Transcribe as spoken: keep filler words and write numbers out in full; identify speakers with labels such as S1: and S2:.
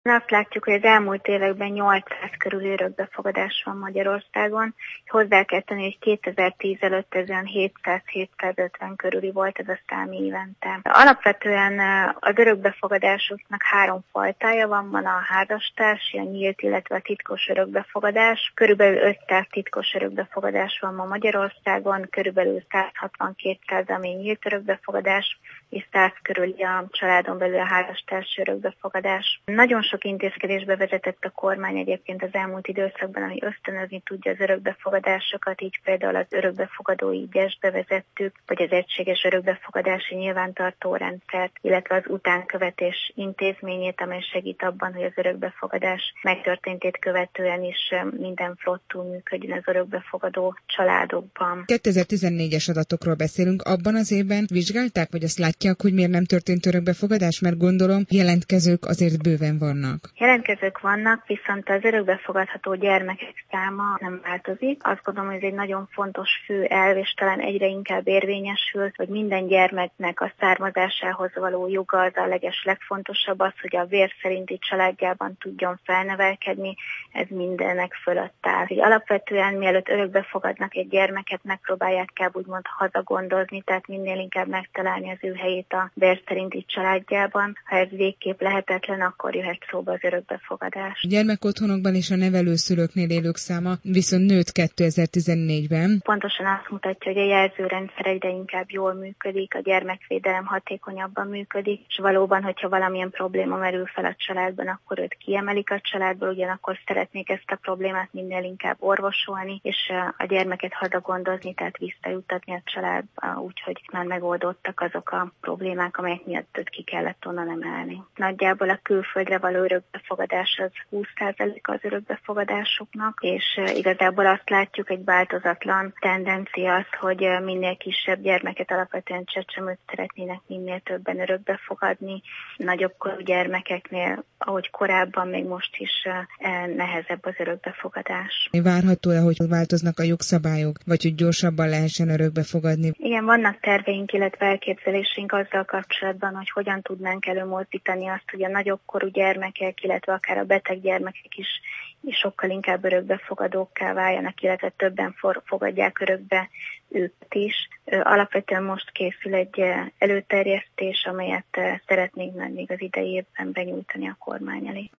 S1: Azt látjuk, hogy az elmúlt években nyolcszáz körüli örökbefogadás van Magyarországon. Hozzá kell tenni, hogy kétezer-tíz előtt ez olyan hétszáz-hétszázötven körüli volt ez a szám évente. Alapvetően az örökbefogadásoknak három fajtája van, van a házastársi, a nyílt, illetve a titkos örökbefogadás. Körülbelül ötszáz titkos örökbefogadás van ma Magyarországon, körülbelül száz hatvan-kétszáz ami nyílt örökbefogadás, és száz körüli a családon belül a házastársi örökbefogadás. Nagyon sok intézkedésbe vezetett a kormány egyébként az elmúlt időszakban, ami ösztönözni tudja az örökbefogadásokat, így például az örökbefogadói gyest bevezettük, vagy az egységes örökbefogadási nyilvántartó rendszert, illetve az utánkövetés intézményét, amely segít abban, hogy az örökbefogadás megtörténtét követően is minden flottul működjön az örökbefogadó családokban.
S2: kétezer-tizennégyes adatokról beszélünk, abban az évben vizsgálták, vagy azt látják, hogy miért nem történt örökbefogadás, mert gondolom jelentkezők azért bőven vannak.
S1: Jelentkezők vannak, viszont az örökbefogadható gyermekek száma nem változik. Azt gondolom, hogy ez egy nagyon fontos fő elv, és talán egyre inkább érvényesül, hogy minden gyermeknek a származásához való joga az a leges legfontosabb, az, hogy a vér szerinti családjában tudjon felnevelkedni, ez mindennek fölött áll. Így alapvetően mielőtt örökbefogadnak egy gyermeket, megpróbálják kell úgymond hazagondozni, tehát minél inkább megtalálni az ő helyét a vér szerinti családjában. Ha ez végképp lehetetlen, akkor jöhet szóba az örökbefogadás.
S2: A gyermekotthonokban és a nevelőszülőknél élők száma viszont nőtt kétezer-tizennégyben.
S1: Pontosan azt mutatja, hogy a jelzőrendszer egyre inkább jól működik, a gyermekvédelem hatékonyabban működik, és valóban, hogyha valamilyen probléma merül fel a családban, akkor őt kiemelik a családból, ugyanakkor szeretnék ezt a problémát minél inkább orvosolni, és a gyermeket hazagondozni, tehát visszajuttatni a családba, úgyhogy már megoldottak azok a problémák, amelyek miatt őt ki kellett onnan emelni. Nagyjából a külföldre való örökbefogadás az húsz százaléka az örökbefogadásoknak, és igazából azt látjuk, egy változatlan tendencia az, hogy minél kisebb gyermeket, alapvetően csecsemőt szeretnének minél többen örökbefogadni. Nagyobb korú gyermekeknél, ahogy korábban, még most is nehezebb az örökbefogadás.
S2: Várható-e, hogy változnak a jogszabályok, vagy hogy gyorsabban lehessen örökbefogadni?
S1: Igen, vannak terveink, illetve elképzeléseink azzal kapcsolatban, hogy hogyan tudnánk előmozdítani azt, hogy a nagyobb korú gyermekek, illetve akár a beteg gyermekek is, is sokkal inkább örökbefogadókká váljanak, illetve többen for, fogadják örökbe őket is. Alapvetően most készül egy előterjesztés, amelyet szeretnénk még az idei évben benyújtani a kormány elé.